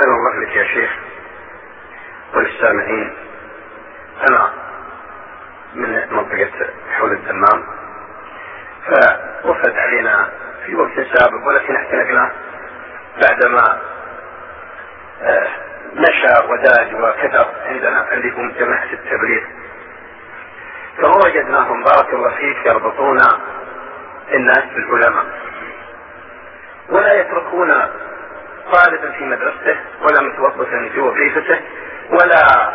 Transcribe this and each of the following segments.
أحسن الله لك يا شيخ وللسامعين. أنا من منطقة حول الدمام، فوفد علينا في وقت سابق ولكن احتنقناه بعدما نشا وداج وكثر عندنا عندكم جماعة التبليغ، فوجدناهم بارك الله فيك يربطون الناس بالعلماء ولا يتركون طالبا في مدرسته ولا متوظفا في وظيفته ولا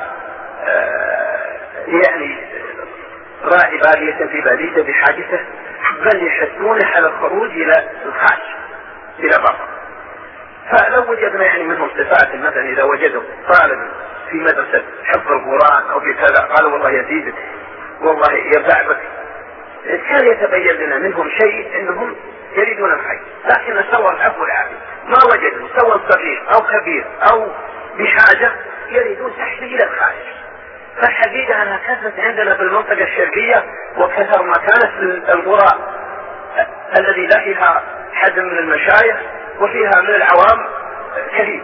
يعني راعي بادية في باديته بحاجته، بل يحثونه على الخروج إلى الخارج إلى بره. فلو وجدنا يعني منهم صفات، مثلا إذا وجدوا طالب في مدرسة حفظ القرآن أو في كذا قالوا والله يزيدك والله يرفع بك، كان يتبين لنا منهم شيء انهم يريدون الخير، لكن سوى العفو والعافية ما وجدوا سوى صغير او كبير او بحاجة يريدون تحويل الى الخارج. فالحقيقة انها كثرت عندنا في المنطقة الشرقية وكثر ما كانت في القرى الذي لا فيها حد من المشايخ وفيها من العوام كثير،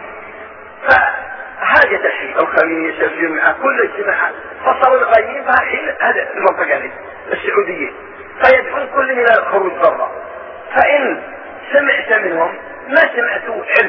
فحاجة الشيء الخميس الجمعة كل اجتماعات فصلوا الغيين فحين هذا المنطقة السعودية فيدعون كل إلى الخروج برا. فإن سمعت منهم ما سمعتوا علم،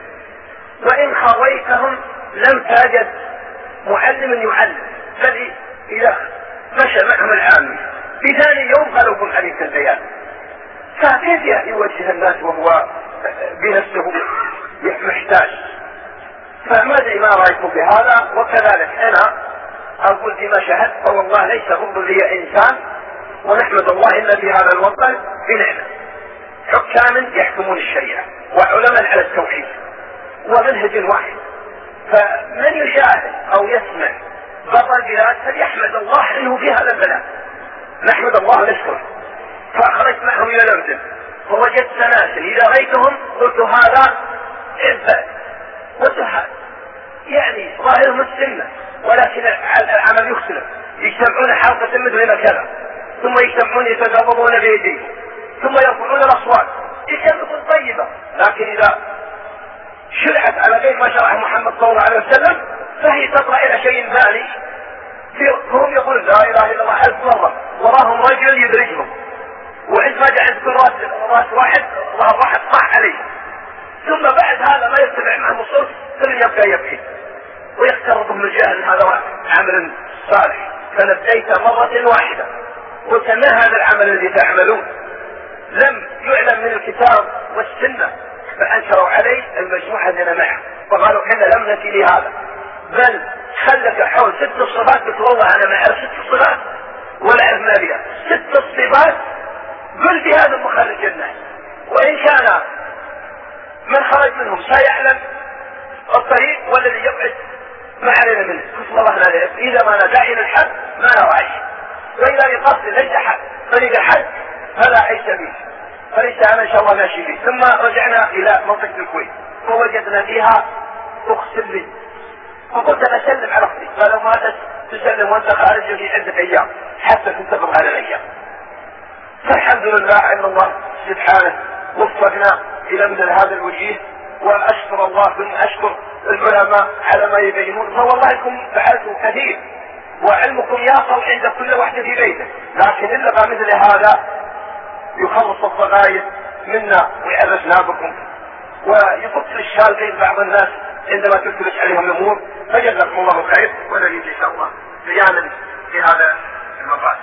وإن خريتهم لم تجد معلم يعلم، بل إذا مشى معهم العامي في ثاني يوم قالوا قم عليك البيان. فكيف يوجه الناس وهو بنفسه محتاج؟ فماذا ما رأيكم بهذا؟ وكذلك أنا أقول فيما شهدت فوالله ليس غض لي إنسان، ونحمد الله إن في هذا الوطن بنعمة حكام يحكمون الشريعة وعلماء على التوحيد ومنهج واحد، فمن يشاهد أو يسمع بطل البلاد فليحمد الله أنه في هذا البلاد، نحمد الله ونشكره. فأخرجت معهم إلى الأردن فوجدت سلاسل إذا رأيتهم قلت هذا عباد وسحاد، يعني ظاهرهم السنة ولكن العمل يختلف. يجتمعون حلقة مثل هنا كذا، ثم يجتمعون يتقابضون بيديهم، ثم يرفعون الأصوات، يكون طيبة، لكن إذا شرعت على غير ما شرعه محمد صلى الله عليه وسلم فهي تطلع إلى شيء ثاني. هم يقول لا إله إلا الله 1000 مرة، وراهم رجل يدرجهم، وعند ما جاء عند كل راس واحد ظهر واحد طاح عليه، ثم بعد هذا ما يتبع معهم الصوت ثم يبقى يبكي ويخترطهم الجهل. هذا عمل صالح، فنبديت مرة واحدة قلت ما هذا العمل الذي تعملون؟ لم يعلم من الكتاب والسنة، فأنكروا عليه المجموعة الذين معه فقالوا احنا لم نأتي لهذا، بل خلك حول 6 صفات. قلت والله انا ما اعرف 6 صفات ولا اعرف ما بها 6 صفات، قل بهذا مخرج الناس، وان كان من خرج منهم سيعلم الطريق والذي يبعد ما علينا منه. قلت والله لا نعرف، اذا ما ندعي للحق ما نرى شيء، واذا لقصد ليس حق فاذا حق فلا عيش به، فليس انا ان شاء الله ماشي به. ثم رجعنا الى منطقة الكويت فوجدنا فيها اقسم لي، فقلت انا اسلم على اختي، قالوا ما تسلم وانت خارج في عدة ايام حتى تنتظر هذه الايام. فالحمد لله ان الله سبحانه وفقنا الى مثل هذا الوجيه، واشكر الله ثم اشكر العلماء على ما يبينون. فوالله انكم فعلتوا كثير وعلمكم يصل عند كل واحد في بيته، لكن الا مثل هذا يخلص الصغائر منا ويعرفنا بكم ويفك الشال بين بعض الناس عندما تلتبس عليهم الامور. فجزاكم الله خير ونريد ان شاء الله بيانا في هذا المبحث.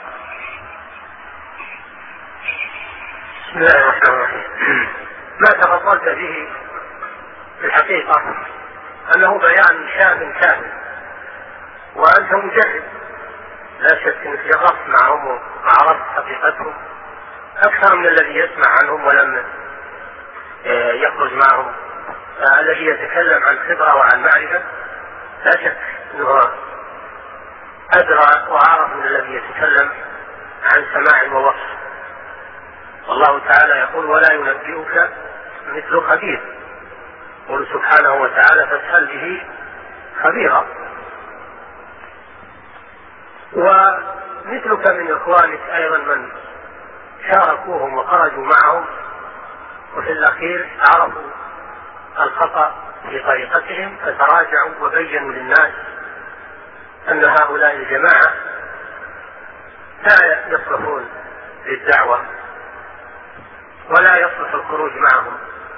بسم الله الرحمن الرحيم. ما تفضلت به في الحقيقة أنه بيان شامل كامل، وأنت مجرب لا شك أنك جربت معهم وعرفت حقيقتهم أكثر من الذي يسمع عنهم ولم يخرج معهم. الذي يتكلم عن خبرة وعن معرفة لا شك أنه أدرى وأعرف من الذي يتكلم عن سماع ووصف. والله تعالى يقول ولا ينبئك مثل خبير، قل سبحانه وتعالى فاسأل به خبيرا. ومثلك من إخوانك أيضا من شاركوهم وخرجوا معهم وفي الأخير عرفوا الخطأ في طريقتهم فتراجعوا وبينوا للناس أن هؤلاء الجماعة لا يصلحون للدعوة ولا يصلح الخروج معهم.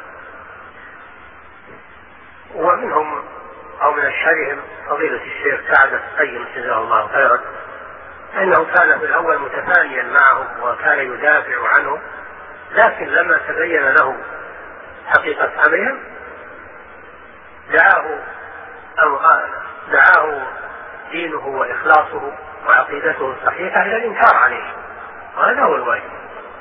ومنهم أو من أشهرهم فضيلة الشيخ سعد القيم جزاه الله خيرا، أنه كان في الأول متفانيا معهم وكان يدافع عنهم، لكن لما تبين له حقيقة أمرهم دعاه دينه وإخلاصه وعقيدته الصحيحة إلى الإنكار عليه، وهذا هو الواجب.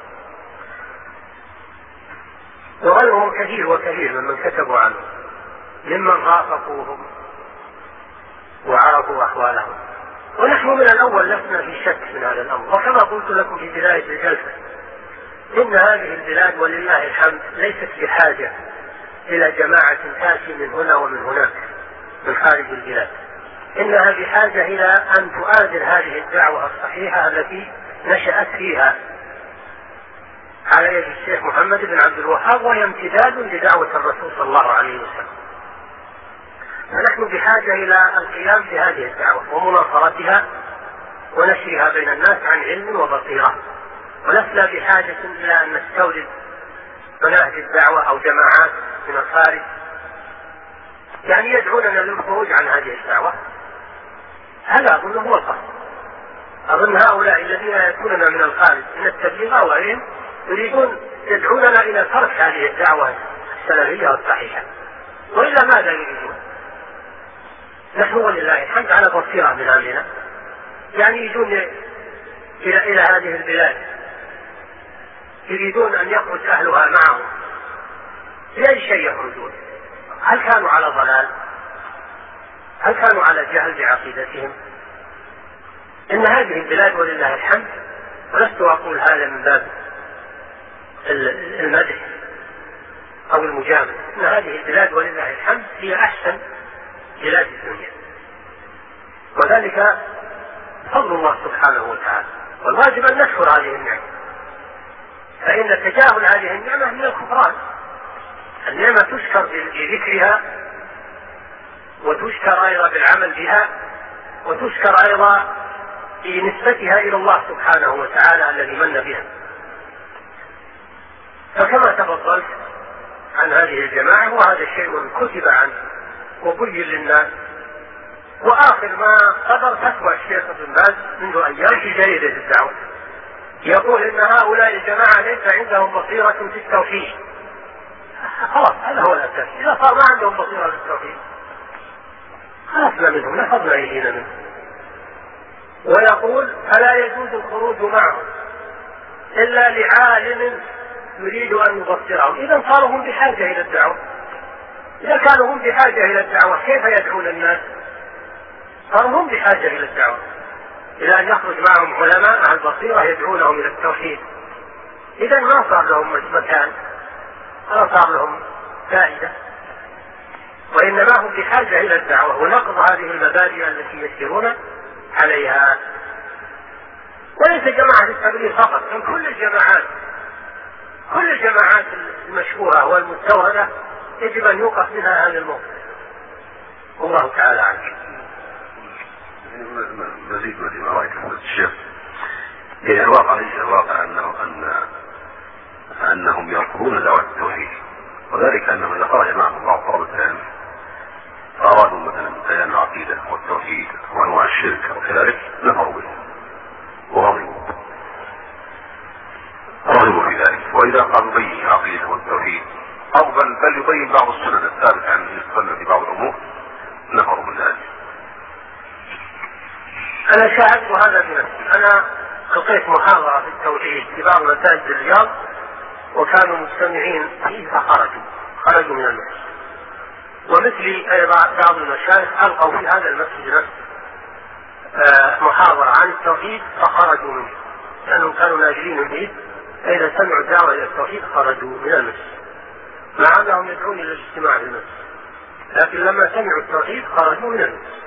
وغيرهم كثير وكثير ممن كتبوا عنه ممن رافقوهم وعرفوا أحوالهم. ونحن من الأول لسنا في شك من هذا الأمر، وكما قلت لكم في بداية الجلسة إن هذه البلاد ولله الحمد ليست بحاجة إلى جماعة تأتي من هنا ومن هناك من خارج البلاد، إنها بحاجة إلى أن تؤازر هذه الدعوة الصحيحة التي نشأت فيها على يد الشيخ محمد بن عبد الوهاب، وهي امتداد لدعوة الرسول صلى الله عليه وسلم. فنحن بحاجة إلى القيام بهذه الدعوة ومناصرتها ونشرها بين الناس عن علم وبصيرة، ولسنا بحاجة إلى أن نستورد مناهج الدعوة أو جماعات من الخارج يعني يدعوننا للخروج عن هذه الدعوة. هذا أظن هو القصد. أظن هؤلاء الذين يأتوننا من الخارج من التبليغ وغيرهم يدعوننا إلى ترك هذه الدعوة السلفية والصحيحة، وإلا ماذا يريدون؟ نحن ولله الحمد على بصيرة من أمرنا، يعني يجون إلى هذه البلاد يريدون أن يخرج أهلها معهم، بأي شيء يخرجون؟ هل كانوا على ضلال؟ هل كانوا على جهل بعقيدتهم؟ إن هذه البلاد ولله الحمد، ولست أقول هذا من باب المدح أو المجاملة، إن هذه البلاد ولله الحمد هي أحسن بلاد الدنيا، وذلك فضل الله سبحانه وتعالى، والواجب أن نشكر هذه النعمة، فإن تجاهل هذه النعمة من الكفران. النعمة تشكر بذكرها، وتشكر أيضا بالعمل بها، وتشكر أيضا بنسبتها إلى الله سبحانه وتعالى الذي من بها. فكما تفضلت عن هذه الجماعة، وهذا شيء كتب عنه وبين للناس، وآخر ما صدر فتوى الشيخ ابن باز منذ أيام في جريدة الدعوة يقول إن هؤلاء الجماعة ليس عندهم بصيرة في التوحيد. خلاص هذا هو الأساس، إذا صار ما عندهم بصيرة في التوحيد خلصنا منهم، نفضنا أيدينا منهم. ويقول فلا يجوز الخروج معهم إلا لعالم يريد أن يبصرهم. إذا صاروا هم بحاجة إلى الدعوة، إذا كانوا هم بحاجة إلى الدعوة كيف يدعون الناس؟ صاروا هم بحاجة إلى الدعوة، إلى أن يخرج معهم علماء مع البصيرة يدعونهم إلى التوحيد. إذا ما صار لهم مكان ولا صار لهم فائدة، وإنما هم بحاجة إلى الدعوة ونقض هذه المبادئ التي يسيرون عليها. وليس جماعة التبليغ فقط، من كل الجماعات، كل الجماعات المشهورة والمستوردة يجب أن يوقف منها هذا الموقف. والله تعالى عنه. مزيد ما رأيت الشيخ، يعني الواقع ليس الواقع أنهم يرفضون دعوة التوحيد، وذلك أنهم إذا خرج معهم بعض طلبة العلم أرادوا مثلا بيان العقيدة والتوحيد وأنواع الشرك وكذلك نفروا به ورغبوا في ذلك، وإذا قال يبين العقيدة والتوحيد أو بل يبين بعض السنن الثابتة عن السنة في بعض الأمور نفروا من ذلك. أنا شاهدت هذا بنفسي. أنا ألقيت محاضرة في التوحيد في بعض مساجد الرياض وكانوا مجتمعين فيه خرجوا من المسجد، ومثلي أيضا بعض المشايخ ألقوا في هذا المسجد نفسه محاضرة عن التوحيد فخرجوا منه، لأنهم كانوا ناجلين به، فإذا سمعوا الدعوة إلى التوحيد خرجوا من المسجد، مع أنهم يدعون إلى الاجتماع في المسجد، لكن لما سمعوا التوحيد خرجوا من المسجد.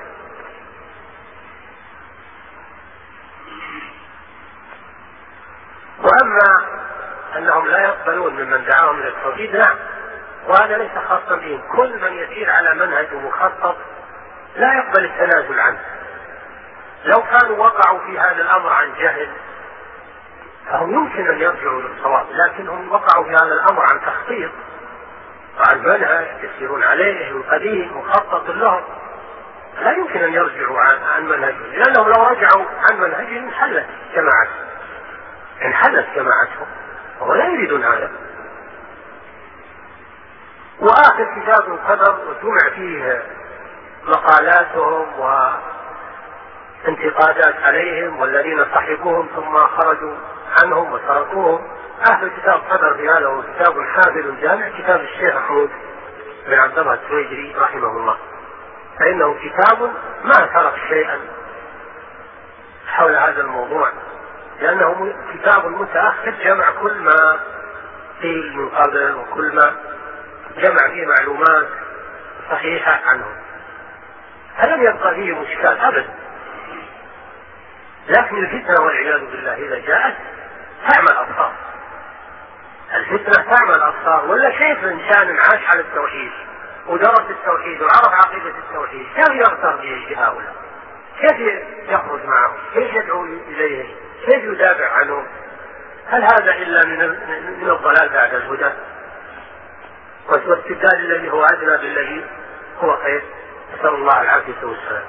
وأما أنهم لا يقبلون ممن دعاهم إلى التوحيد، نعم، وهذا ليس خاصا بهم، كل من يسير على منهج مخطط لا يقبل التنازل عنه. لو كانوا وقعوا في هذا الأمر عن جهل فهم يمكن أن يرجعوا للصواب، لكنهم وقعوا في هذا الأمر عن تخطيط وعن منهج يسيرون عليه القديم مخطط لهم، لا يمكن أن يرجعوا عن منهجهم، لأنهم لو رجعوا عن منهجهم انحلت جماعتهم وهم لا يريدون هذا. وآخر كتاب القدر وجمع فيه مقالاتهم وانتقادات عليهم والذين صحبوهم ثم خرجوا عنهم وتركوهم. آخر كتاب قدر في هذا هو كتاب حافل جامع، كتاب الشيخ محمود بن عبد الله السويدري رحمه الله، فإنه كتاب ما ترك شيئا حول هذا الموضوع، لأنه كتاب متأخر جمع كل ما قيل من قبل وكل ما جمع فيه معلومات صحيحة عنه، فلم يبقى فيه مشكال أبدا. لكن الفتنة والعياذ بالله إذا جاءت تعمى الأبصار، الفتنة تعمى الأبصار. ولا كيف إنسان عاش على التوحيد ودرس التوحيد وعرف عقيدة التوحيد كيف يغتر بهؤلاء؟ كيف يخرج معهم؟ كيف يدعو إليهم؟ كيف يدافع عنهم؟ هل هذا إلا من الضلال بعد الهدى والاستبدال الذي هو أدنى بالذي هو خير؟ نسأل الله العافية والسلام.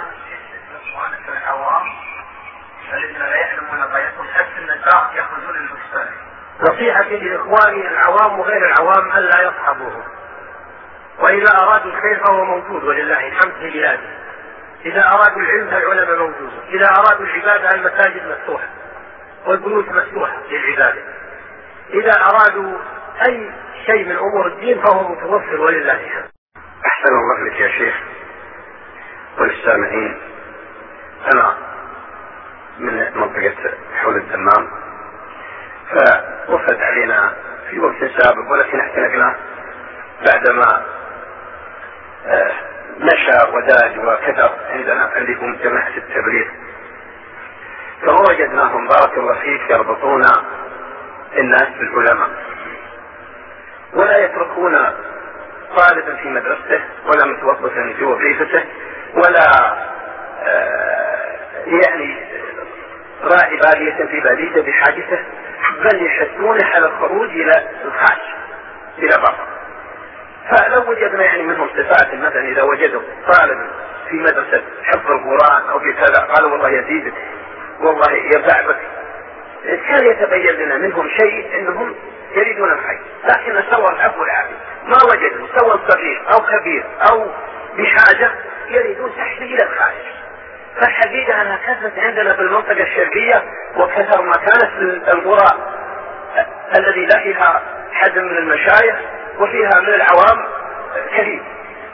العوام الذين لا يعلمون غايتهم حتى النجار يخرجون للبستان. نصيحتي لإخواني العوام وغير العوام ألا يصحبوهم، وإذا أرادوا الخير فهو موجود ولله الحمد في بلاده، إذا أرادوا العلم فالعلماء موجودون، إذا أرادوا العبادة المساجد مفتوحة والبيوت مفتوحة للعبادة، إذا أرادوا أي شيء من أمور الدين فهو متوفر ولله الحمد. أحسن الله لك يا شيخ وللسامعين. أنا من منطقة حول الدمام، فوفد علينا في وقت سابق ولكن احتلقنا بعدما نشا وداج وكثر عندنا عندكم جماعة التبليغ، فوجدناهم بارك الله فيك يربطون الناس بالعلماء ولا يتركون طالبا في مدرسته ولا متوظفا في وظيفته ولا يعني راعي بادية في باديته بحاجته، بل يحثونه على الخروج إلى الخارج إلى بره. فلو وجدنا يعني منهم صفات، مثلا إذا وجدوا طالب في مدرسة حفظ القرآن أو في كذا قالوا والله يزيدك والله يرفع بك، كان يتبين لنا منهم شيء أنهم يريدون الخير، لكن سوى العفو والعافية ما وجدوا سوى صغير أو كبير أو بحاجة يريدون تحت إلى الخارج. فالحقيقة أنها كثرت عندنا في المنطقة الشرقية وكثر ما كانت في القرى الذي لا فيها حد من المشايخ وفيها من العوام كثير،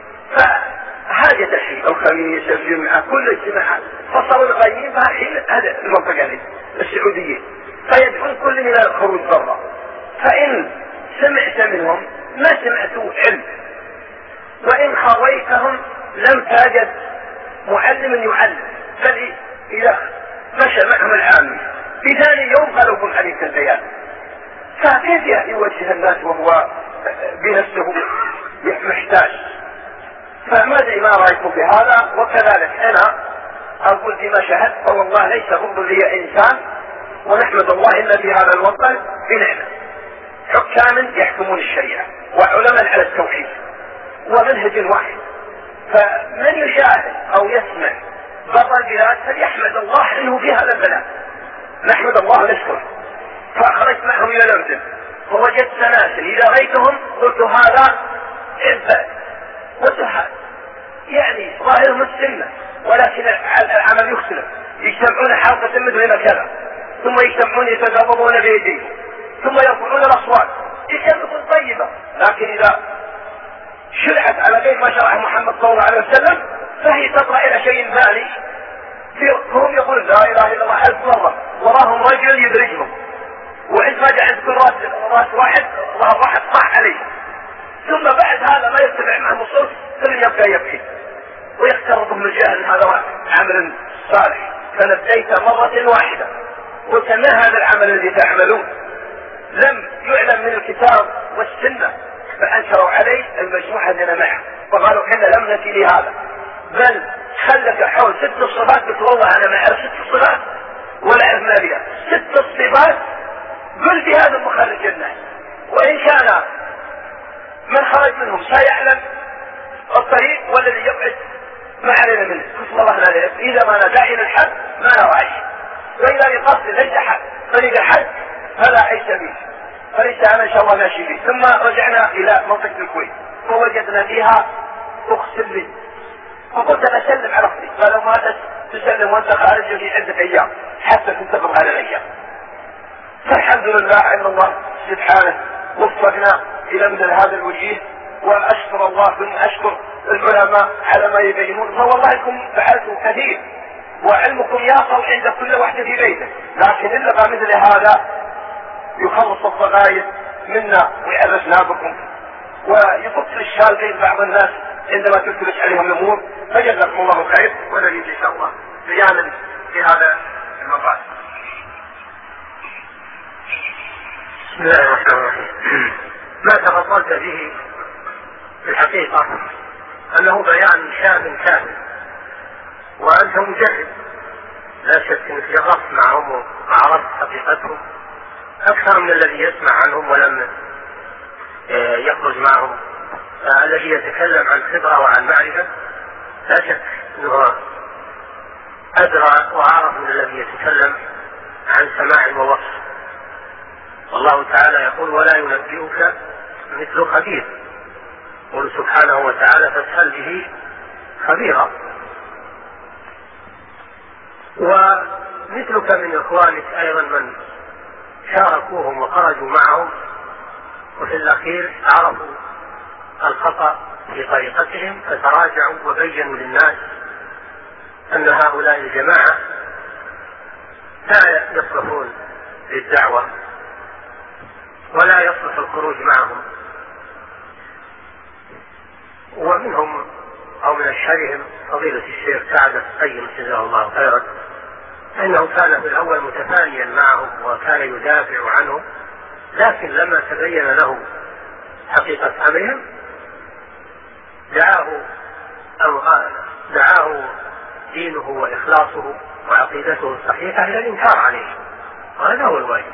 فحاجة الشيء الخميس الجمعة كل اجتماعات فصلوا الغيين فحين هذا المنطقة السعودية، فيدعون كل إلى الخروج برا. فإن سمعت منهم ما سمعتوا علم، وإن خاويتهم لم تجد معلم يعلم، بل إذا مشى معهم العامي في ثاني يوم قالوا عليك البيان. فكيف يوجه الناس وهو بنفسه محتاج؟ فماذا ما رأيكم بهذا؟ وكذلك أنا أقول فيما شاهدت فوالله ليس غض لي إنسان، ونحمد الله إن في هذا الوطن بنعمة حكام يحكمون الشريعة وعلماء على التوحيد ومنهج واحد، فمن يشاهد أو يسمع برا البلاد فليحمد الله أنه في هذا البلد، نحمد الله ونشكره. فأخرجت معهم إلى الأردن فوجدت ناس إذا رأيتهم قلت هذا عباد وسحاد، يعني ظاهرهم السنة ولكن العمل يختلف، يجتمعون حلقة مثل كذا ثم يجتمعون يتقبضون بيديهم ثم يرفعون الأصوات، يكلمون طيبة، لكن إذا شرعت على غير ما شرع محمد صلى الله عليه وسلم فهي تطلع إلى شيء ثاني. هم يقولون لا إله إلا الله 1000 مرة، وراهم رجل يدرجهم، وعند ما جاء كل راس واحد واحد صح عليه، ثم بعد هذا ما يتبع معهم الصوت ثم يبقى يبكي ويخترطهم الجهل. هذا عمل صالح، فنبديت مرة واحدة قلت ما هذا العمل الذي تعملون؟ لم يعلم من الكتاب والسنة فأنكروا عليه المجموعة الذين معه وقالوا إحنا لم نأتي لهذا، بل خلك حول 6 صفات. قلت والله أنا ما أعرف 6 صفات ولا أعرف ما بها 6 صفات، قل في هذا مخرج الناس، وإن كان من خرج منهم سيعلم الطريق والذي يبعد ما علينا منه. قلت والله لا نعرف، إذا ما ندعي إلى الحد ما نرى شيء، وإذا لقصد ليس حد طريق الحد فلا حيث به، فليس أنا إن شاء الله ماشي به. ثم رجعنا إلى منطقة الكويت ووجدنا فيها أقسم لي، فقلت أنا أسلم على أختي، قالوا ما تسلم وأنت خارج في عدة أيام حتى تنتظر على الأيام. فالحمد لله أن الله سبحانه وفقنا إلى مثل هذا الوجيه، وأشكر الله ثم أشكر العلماء على ما يبينون، فوالله انكم فعلتم كثير وعلمكم يصل عند كل واحد في بيته، لكن إلا مثل هذا يخلص الضغائن منا ويعرفنا بكم ويفك الشال بين بعض الناس عندما تلتبس عليهم الأمور، فجزاكم الله خير ونريد إن شاء الله بيانا في هذا المبحث. بسم الله الرحمن الرحيم. ما تفضلت به في الحقيقة أنه بيان شاب كامل، وأنت مجرب لا شك أنك جربت معهم وعرفت حقيقتهم أكثر من الذي يسمع عنهم ولم يخرج معهم. الذي يتكلم عن خبرة وعن معرفة لا شك أنه أدرى وأعرف من الذي يتكلم عن سماع ووصف. والله تعالى يقول ولا ينبئك مثل خبير، قل سبحانه وتعالى فاسأل به خبيرا. ومثلك من إخوانك أيضا من شاركوهم وخرجوا معهم وفي الأخير عرفوا الخطأ في طريقتهم فتراجعوا وبينوا للناس أن هؤلاء الجماعة لا يصلحون للدعوة ولا يصلح الخروج معهم. ومنهم أو من أشهرهم فضيلة الشيخ سعد القيم جزاه الله خيرا، إنه كان في الأول متفانيا معهم وكان يدافع عنهم، لكن لما تبين له حقيقة أمرهم دعاه دينه وإخلاصه وعقيدته الصحيحة إلى الإنكار عليه، وهذا هو الواجب.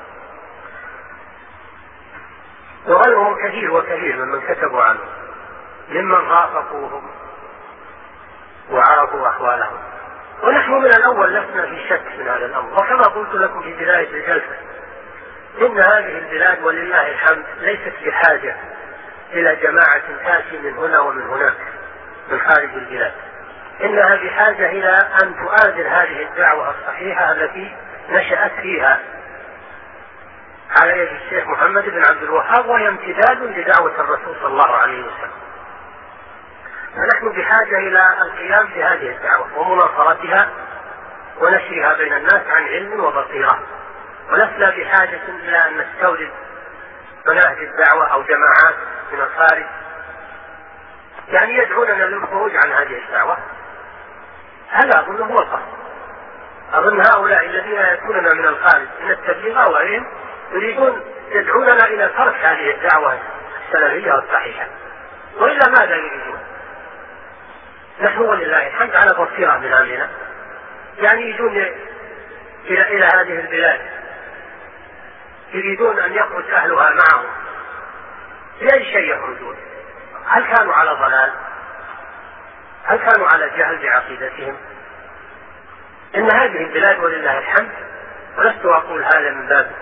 وغيرهم كثير وكثير ممن كتبوا عنه ممن رافقوهم وعرفوا أحوالهم، ونحن من الأول لسنا في شك من هذا الأمر. وكما قلت لكم في بداية الجلسة إن هذه البلاد ولله الحمد ليست بحاجة إلى جماعة تأتي من هنا ومن هناك من خارج البلاد، إنها بحاجة إلى أن تؤازر هذه الدعوة الصحيحة التي نشأت فيها على يد الشيخ محمد بن عبد الوهاب، وهي امتداد لدعوة الرسول صلى الله عليه وسلم. فنحن بحاجة إلى القيام بهذه الدعوة ومناصرتها ونشرها بين الناس عن علم وبصيرة، ولسنا بحاجة إلى أن نستورد مناهج الدعوة أو جماعات من الخارج يعني يدعوننا للخروج عن هذه الدعوة. هذا أظن هو القصد. أظن هؤلاء الذين يأتوننا من الخارج من التبليغ أو غيرهم يريدون يدعوننا إلى ترك هذه الدعوة السلفية والصحيحة، وإلا ماذا يريدون؟ نحن ولله الحمد على بصيرة من أمرنا، يعني يجون إلى هذه البلاد يريدون أن يخرج أهلها معهم، بأي شيء يخرجون؟ هل كانوا على ضلال؟ هل كانوا على جهل بعقيدتهم؟ إن هذه البلاد ولله الحمد، ولست أقول هذا من باب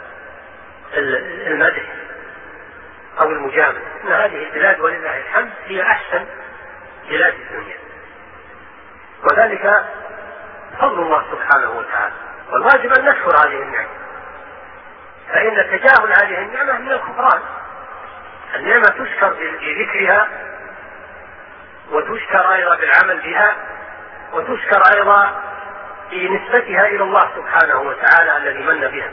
المدح أو المجامل، إن هذه البلاد ولله الحمد هي أحسن بلاد الدنيا، وذلك فضل الله سبحانه وتعالى، والواجب أن نشكر هذه النعمة، فإن تجاهل هذه النعمة من الكفران. النعمة تشكر بذكرها، وتشكر أيضا بالعمل بها، وتشكر أيضا بنسبتها إلى الله سبحانه وتعالى الذي من بها.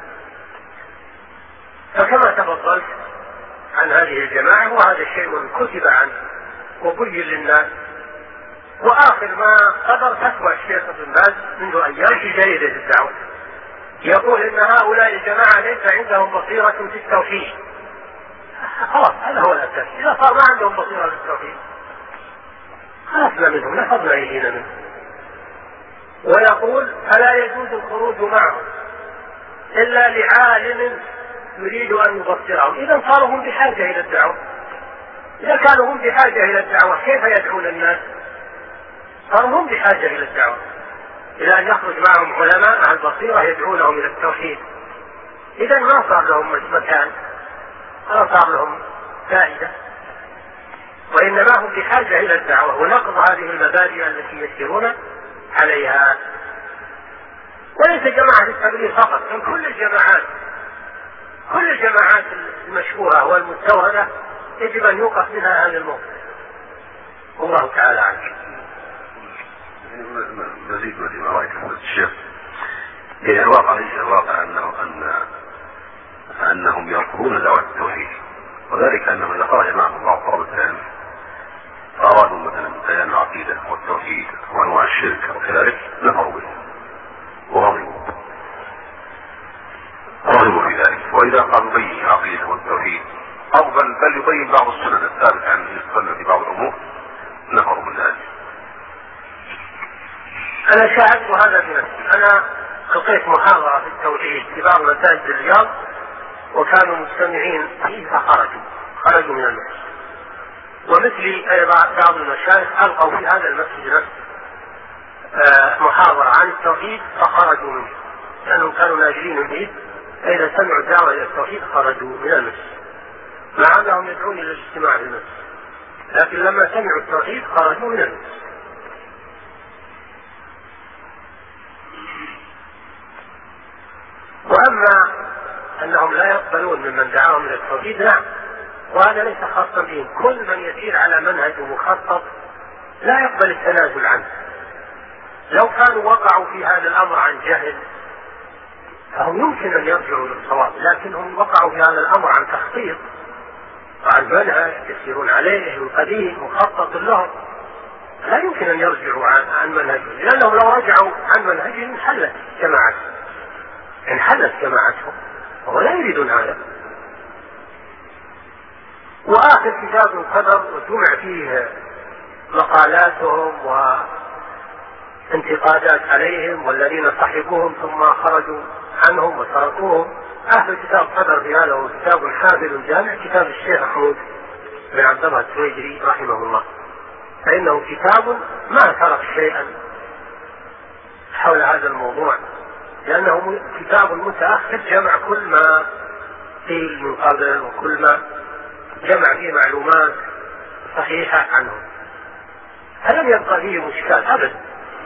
فكما تفضلت عن هذه الجماعة، وهذا شيء كتب عنه وبين للناس، وآخر ما قدر فتوى الشيخ ابن باز منذ أيام في جريدة الدعوة يقول إن هؤلاء الجماعة ليس عندهم بصيرة في التوحيد. خلاص هذا هو الأساس. إذا صار ما عندهم بصيرة للتوحيد خلصنا منهم، نفضنا أيدينا منهم. ويقول فلا يجوز الخروج معهم إلا لعالم يريد أن يبصرهم. إذا صاروا هم بحاجة إلى الدعوة. إذا كانوا هم بحاجة إلى الدعوة كيف يدعون الناس؟ صاروا هم بحاجة إلى الدعوة، إلى أن يخرج معهم علماء أهل البصيرة يدعونهم إلى التوحيد. إذا ما صار لهم مكان، ما صار لهم فائدة، وإنما هم بحاجة إلى الدعوة ونقض هذه المبادئ التي يسيرون عليها. وليس جماعة التبليغ فقط، من كل الجماعات المشهورة والمستوردة يجب أن يوقف منها هذا الموقف. والله تعالى عنه. مزيد ما رأيك الشيخ؟ يعني الواقع ليس الواقع أنهم يرفضون دعوة التوحيد، وذلك أنهم إذا خرج معهم بعض طلبة العلم فأرادوا مثلا بيان العقيدة والتوحيد وأنواع الشرك وكذلك نفروا به وغضبوا في ذلك. وإذا قالوا بين العقيدة والتوحيد أو بل يبين بعض السنن الثابتة عنه يستقل في بعض الأمور نفروا من ذلك. أنا شاهدت هذا بنفسي. أنا ألقيت محاضرة في التوحيد في بعض مساجد الرياض وكانوا مجتمعين فيه فخرجوا من المسجد، ومثلي بعض المشايخ ألقوا في هذا المسجد نفسه محاضرة عن التوحيد فخرجوا منه، لأنهم كانوا ناجلين به، فإذا سمعوا الدعوة إلى التوحيد خرجوا من المسجد، مع أنهم يدعون إلى الاجتماع في المسجد، لكن لما سمعوا التوحيد خرجوا من المسجد. وأما أنهم لا يقبلون ممن دعاهم إلى التوحيد، نعم، وهذا ليس خاصا بهم. كل من يسير على منهج مخطط لا يقبل التنازل عنه. لو كانوا وقعوا في هذا الأمر عن جهل فهم يمكن أن يرجعوا للصواب، لكنهم وقعوا في هذا الأمر عن تخطيط وعن منهج يسيرون عليه القديم مخطط لهم، لا يمكن أن يرجعوا عن منهجهم، لأنهم لو رجعوا عن منهجهم انحلت جماعتهم ولا يريدون هذا. وآخر كتاب القدر وجمع فيه مقالاتهم وانتقادات عليهم والذين صحبوهم ثم خرجوا عنهم وتركوهم. آخر كتاب قدر في هذا هو كتاب حافل جامع، كتاب الشيخ محمود بن عبد الله التويجري رحمه الله، فإنه كتاب ما ترك شيئا حول هذا الموضوع، لأنه كتاب متأخر جمع كل ما قيل من قبل وكل ما جمع فيه معلومات صحيحة عنه، فلم يبقى فيه مشكال أبدا.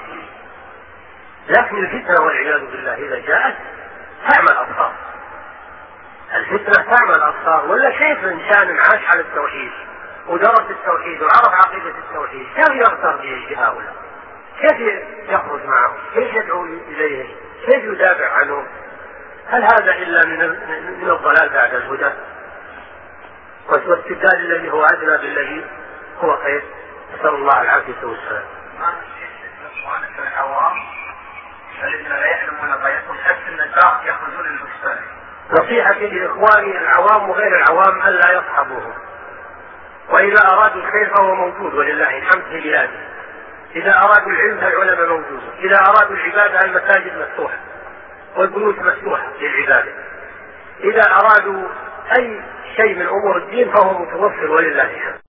لكن الفتنة والعياذ بالله إذا جاءت تعمل أبصار، الفتنة تعمل أبصار. ولا كيف إنسان عاش على التوحيد ودرس التوحيد وعرف عقيدة التوحيد كيف يغتر بهؤلاء؟ كيف يخرج معهم؟ كيف يدعو إليهم؟ كيف يدافع عنهم؟ هل هذا إلا من الضلال بعد الهدى واستبدال الذي هو أدنى بالذي هو خير؟ نسأل الله العافية والسلام. العوام الذين لا يعلمون غايتهم حتى النساء يخرجون للبستان. نصيحتي لإخواني العوام وغير العوام ألا يصحبوهم، وإذا أرادوا الخير فهو موجود ولله الحمد في بلاده، إذا أرادوا العلم فالعلماء موجودون، إذا أرادوا العبادة المساجد مفتوحة والبيوت مفتوحة للعبادة، إذا أرادوا أي شيء من أمور الدين فهو متوفر ولله الحمد.